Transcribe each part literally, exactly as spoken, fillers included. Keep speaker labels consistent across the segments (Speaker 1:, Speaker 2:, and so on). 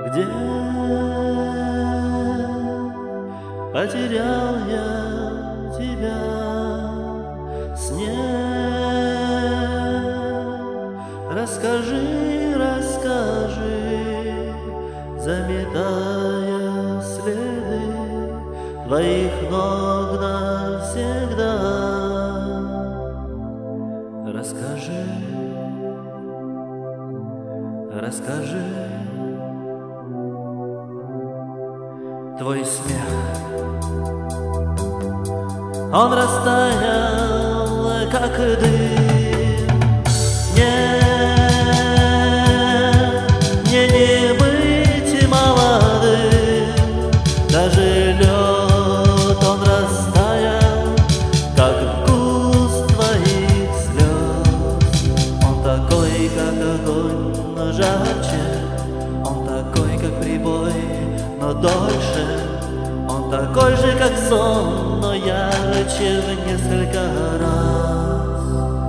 Speaker 1: Где потерял я тебя в сне? Расскажи, расскажи, заметая следы твоих ног навсегда. Расскажи, расскажи. Твой смех, он растаял, как дым. Нет, мне не быть молодым. Даже лед, он растаял, как вкус твоих слез. Он такой, как огонь, но жарче. Он такой, как прибой, но дольше. Он такой же, как сон, но ярче в несколько раз.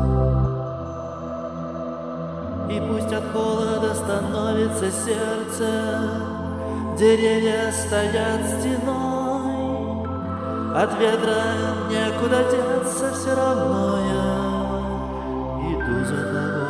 Speaker 1: И пусть от холода становится сердце, деревья стоят стеной, от ветра некуда деться, все равно я иду за тобой.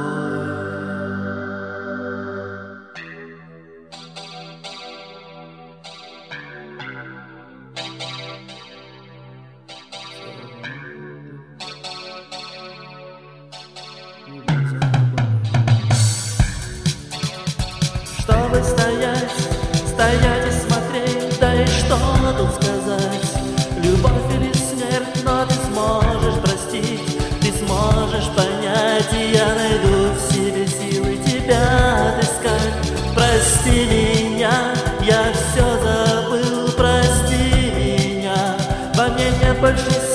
Speaker 1: Чтобы стоять, стоять и смотреть, да и что тут сказать? Любовь или смерть, но ты сможешь простить, ты сможешь понять, и я найду в себе силы тебя отыскать. Прости меня, я все забыл, прости меня, во мне нет больше сил.